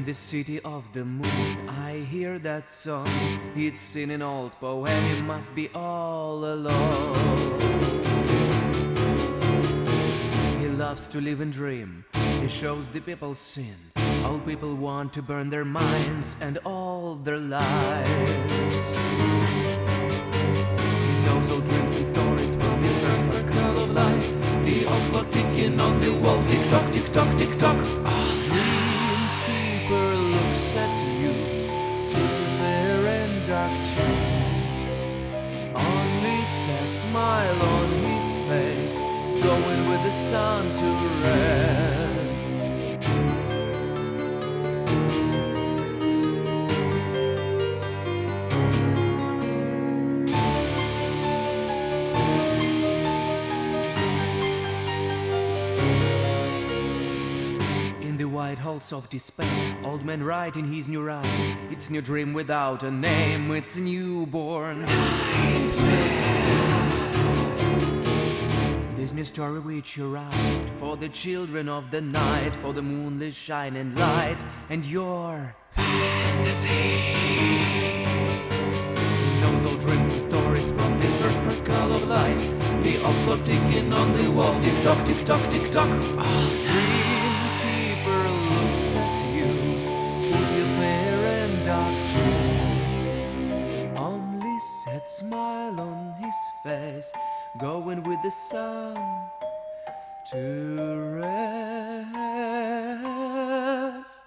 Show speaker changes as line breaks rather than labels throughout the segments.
the city of the moon, I hear that song. It's in an old poem, it must be all alone. He loves to live and dream, he shows the people sin. All people want to burn their minds and all their lives. He knows all dreams and stories from the first sparkle of light. The old clock ticking on the wall, tick tock, tick tock, tick tock. Dreamkeeper looks at you, put you there in dark chest. Only sad smile on his face, going with the sun to rest. The white halls of despair, old man write in his new rhyme. It's new dream without a name, it's a newborn nightmare. This new story which you write for the children of the night, for the moonlit shining light and your fantasy. He knows all dreams and stories from the first sparkle of light. The old clock ticking on the wall, tick tock, tick tock, tick tock. All night. Only sad smile on his face, going with the sun to rest.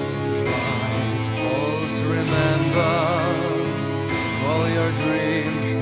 All your dreams